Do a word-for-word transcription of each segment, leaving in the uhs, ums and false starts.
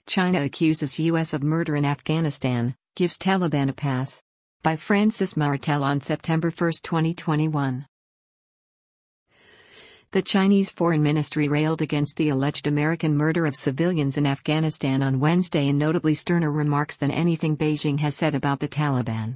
China accuses U S of murder in Afghanistan, gives Taliban a pass. By Francis Martel on September first, twenty twenty-one. The Chinese Foreign Ministry railed against the alleged American murder of civilians in Afghanistan on Wednesday in notably sterner remarks than anything Beijing has said about the Taliban.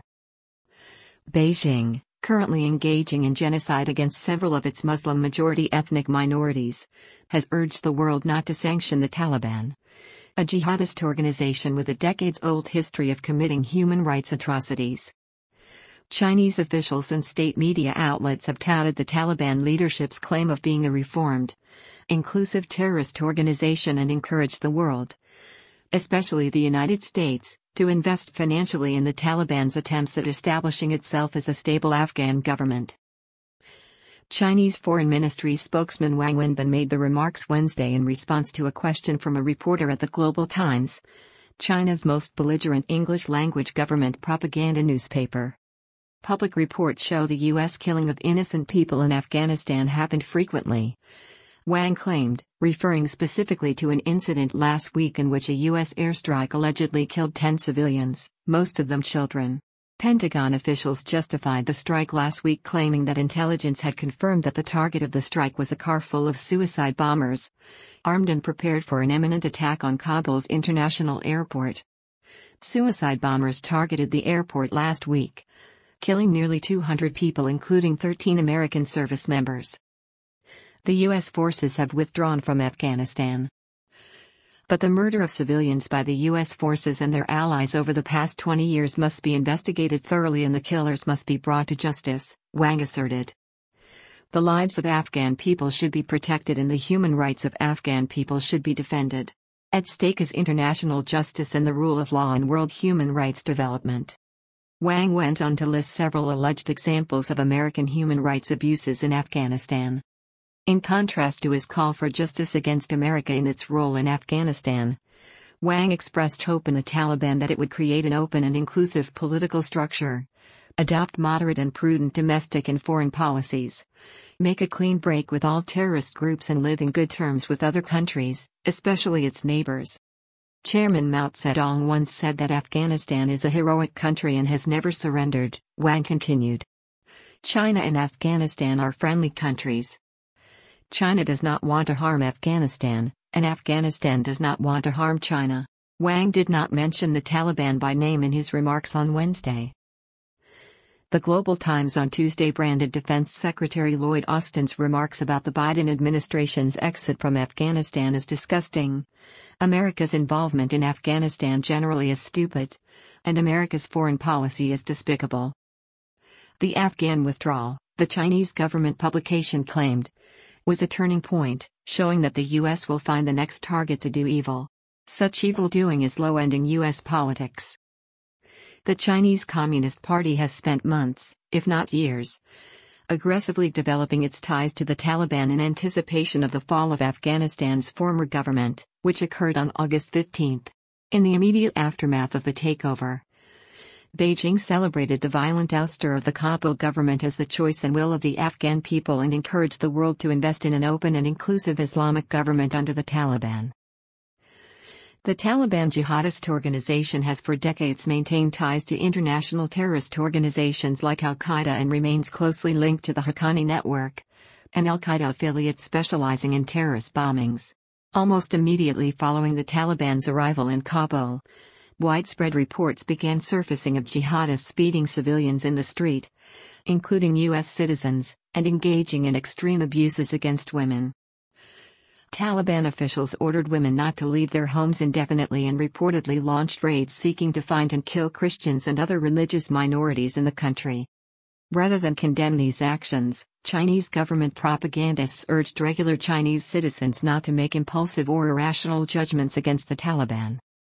Beijing, currently engaging in genocide against several of its Muslim-majority ethnic minorities, has urged the world not to sanction the Taliban, a jihadist organization with a decades-old history of committing human rights atrocities. Chinese officials and state media outlets have touted the Taliban leadership's claim of being a reformed, inclusive terrorist organization and encouraged the world, especially the United States, to invest financially in the Taliban's attempts at establishing itself as a stable Afghan government. Chinese Foreign Ministry spokesman Wang Wenbin made the remarks Wednesday in response to a question from a reporter at the Global Times, China's most belligerent English-language government propaganda newspaper. Public reports show the U S killing of innocent people in Afghanistan happened frequently, Wang claimed, referring specifically to an incident last week in which a U S airstrike allegedly killed ten civilians, most of them children. Pentagon officials justified the strike last week, claiming that intelligence had confirmed that the target of the strike was a car full of suicide bombers, armed and prepared for an imminent attack on Kabul's international airport. Suicide bombers targeted the airport last week, killing nearly two hundred people, including thirteen American service members. The U S forces have withdrawn from Afghanistan. But the murder of civilians by the U S forces and their allies over the past twenty years must be investigated thoroughly and the killers must be brought to justice, Wang asserted. The lives of Afghan people should be protected and the human rights of Afghan people should be defended. At stake is international justice and the rule of law and world human rights development. Wang went on to list several alleged examples of American human rights abuses in Afghanistan. In contrast to his call for justice against America in its role in Afghanistan, Wang expressed hope in the Taliban that it would create an open and inclusive political structure, adopt moderate and prudent domestic and foreign policies, make a clean break with all terrorist groups and live in good terms with other countries, especially its neighbors. Chairman Mao Zedong once said that Afghanistan is a heroic country and has never surrendered, Wang continued. China and Afghanistan are friendly countries. China does not want to harm Afghanistan, and Afghanistan does not want to harm China. Wang did not mention the Taliban by name in his remarks on Wednesday. The Global Times on Tuesday branded Defense Secretary Lloyd Austin's remarks about the Biden administration's exit from Afghanistan as disgusting, America's involvement in Afghanistan generally is stupid, and America's foreign policy is despicable. The Afghan withdrawal, the Chinese government publication claimed, was a turning point, showing that the U S will find the next target to do evil. Such evil-doing is low-ending U S politics. The Chinese Communist Party has spent months, if not years, aggressively developing its ties to the Taliban in anticipation of the fall of Afghanistan's former government, which occurred on August fifteenth. In the immediate aftermath of the takeover, Beijing celebrated the violent ouster of the Kabul government as the choice and will of the Afghan people and encouraged the world to invest in an open and inclusive Islamic government under the Taliban. The Taliban jihadist organization has for decades maintained ties to international terrorist organizations like Al-Qaeda and remains closely linked to the Haqqani network, an Al-Qaeda affiliate specializing in terrorist bombings. Almost immediately following the Taliban's arrival in Kabul, widespread reports began surfacing of jihadists beating civilians in the street, including U S citizens, and engaging in extreme abuses against women. Taliban officials ordered women not to leave their homes indefinitely and reportedly launched raids seeking to find and kill Christians and other religious minorities in the country. Rather than condemn these actions, Chinese government propagandists urged regular Chinese citizens not to make impulsive or irrational judgments against the Taliban.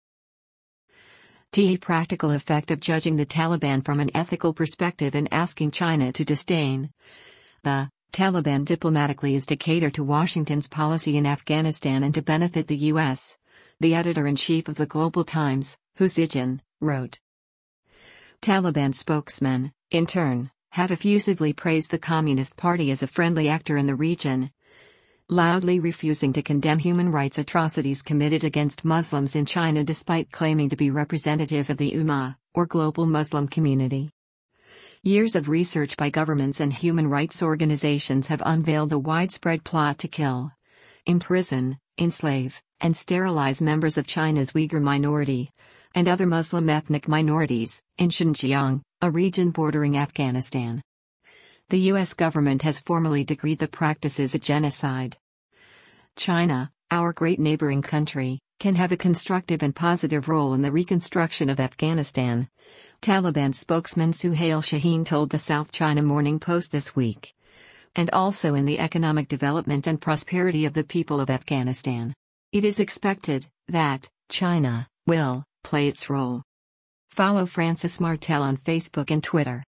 The practical effect of judging the Taliban from an ethical perspective and asking China to disdain the Taliban diplomatically is to cater to Washington's policy in Afghanistan and to benefit the U S, the editor-in-chief of the Global Times, Hu Zijin, wrote. Taliban spokesmen, in turn, have effusively praised the Communist Party as a friendly actor in the region, loudly refusing to condemn human rights atrocities committed against Muslims in China despite claiming to be representative of the Ummah, or global Muslim community. Years of research by governments and human rights organizations have unveiled the widespread plot to kill, imprison, enslave, and sterilize members of China's Uyghur minority and other Muslim ethnic minorities in Xinjiang, a region bordering Afghanistan. The U S government has formally decreed the practices a genocide. China, our great neighboring country, can have a constructive and positive role in the reconstruction of Afghanistan, Taliban spokesman Suhail Shaheen told the South China Morning Post this week. And also in the economic development and prosperity of the people of Afghanistan. It is expected that China will play its role. Follow Francis Martel on Facebook and Twitter.